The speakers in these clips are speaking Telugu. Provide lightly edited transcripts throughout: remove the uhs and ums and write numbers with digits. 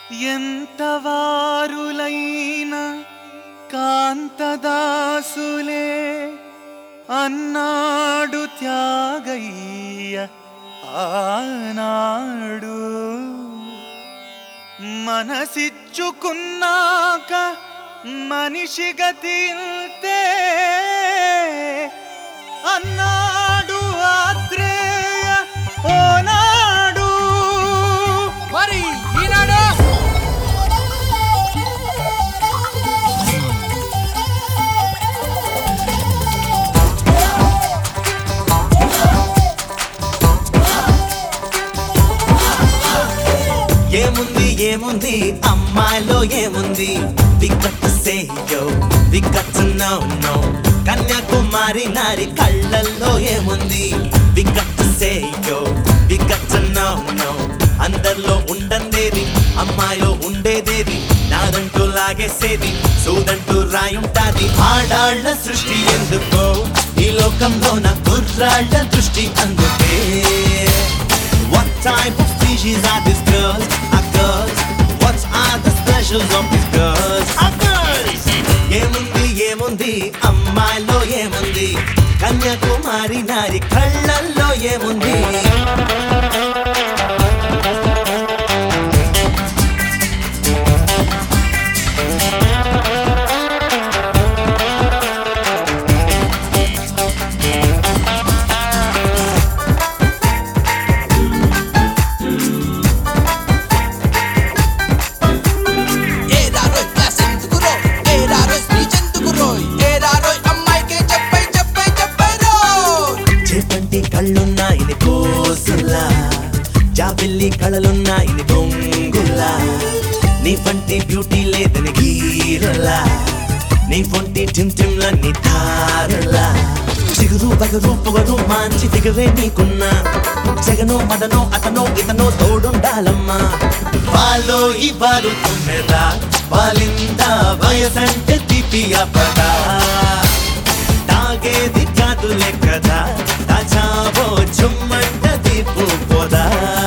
ఎంతవారులైన కాంతదాసులే అన్నాడు త్యాగయ్య ఆనాడు. మనసిచ్చుకున్నాక మనిషి గతి ఇంతే అన్నాడు ఆత్రేయ ఓనాడు. మరి ఈనాడు ఏముంది ఏముంది అమ్మాయిలో ఏముంది? We got to say yo, we got to know no. Kanyakumari నారి కళ్ళల్లో ఏముంది? We got to say yo, we got to know no. అందరిలో ఉండందేది అమ్మాయిలో ఉండేదేది, నాదంటూ లాగేసేది సూదంటూ రాయుంటాది. ఆడాళ్ల సృష్టి ఎందుకో ఈ లోకంలో నా కుర్రాళ్ల దృష్టి అందుకే. What type of species are these girls? Are girls? What are the specials of these girls? Are girls? ఏముంది ఏముంది అమ్మాయిలో ఏముంది? కన్యాకుమారి నారి కళ్ళల్లో ఏముంది? కళ్ళున్నాయిని కోసుల్లా, జాబిల్లి కళలున్నాయిని బొంగుల్లా, నీ పంటి బ్యూటీ లేదని గీరల్లా, నీ పొంటి టిమ్టిమ్లన్నీ తారల్లా. చిగురు బగరు పొగరు మంచి దిగవే నీకున్నా, జగనో మదనో అతనో ఇతనో తోడుండాలమ్మా. వాళ్ళు ఈ బాలు తుమ్మెదా బాలిందా వయసంటే తీపి అపదా, తాగేది కాదులే కదా దాచావో చుమ్మంట దీపు పోదా.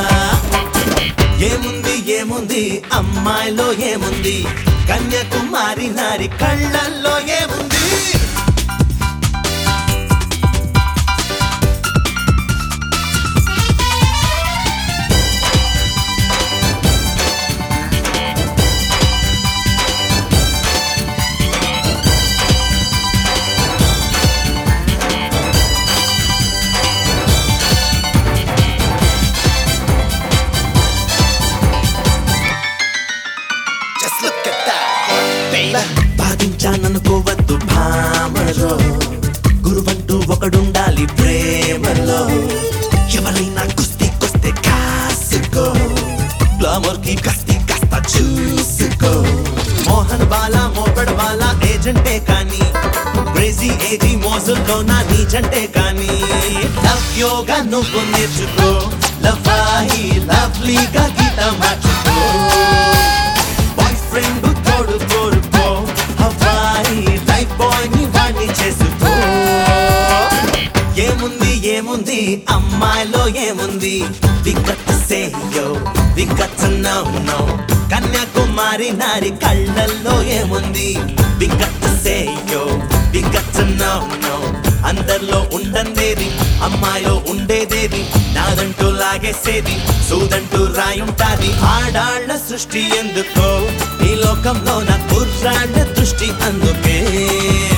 ఏముంది ఏముంది అమ్మాయిలో ఏముంది? కన్యాకుమారి నారి కళ్ళల్లో ఏముంది? బాధించాననుకోవద్దు భామలో, గురువంటూ ఒకడుండాలి ప్రేమలో. ఎవరైనా కుస్తీ కొస్తే కాసుకో, గ్లామర్ కి కస్తి కాస్త చూసుకో. మోహన్ బాలా మోపడ్ బాలా ఏజెంటే కానీ, క్రేజీ ఏజీ మోజుల్లో నా నీజంటే కానీ. లవ్ యోగా నువ్వు నేర్చుకో, లవ్వాహి లవ్లీగా గీత మార్చుకో. బాయ్ ఫ్రెండ్ తోడు కోరుకో, హవాయి లైఫ్ బాయ్ ని వాణ్ణి చేసుకో. ఏముంది ఏముంది అమ్మాయిలో ఏముంది? We got to say yo, we got to know no. Kanyakumari నారి కళ్ళల్లో ఏముంది? We got to say yo, we got to know no. అందరిలో ఉండందేది అమ్మాయిలో ఉండేదేది, నాదంటూ లాగేసేది సూదంటూ రాయుంటాది. ఆడాళ్ల సృష్టి ఎందుకో ఈ లోకంలో నా కుర్రాళ్ల దృష్టి అందుకే.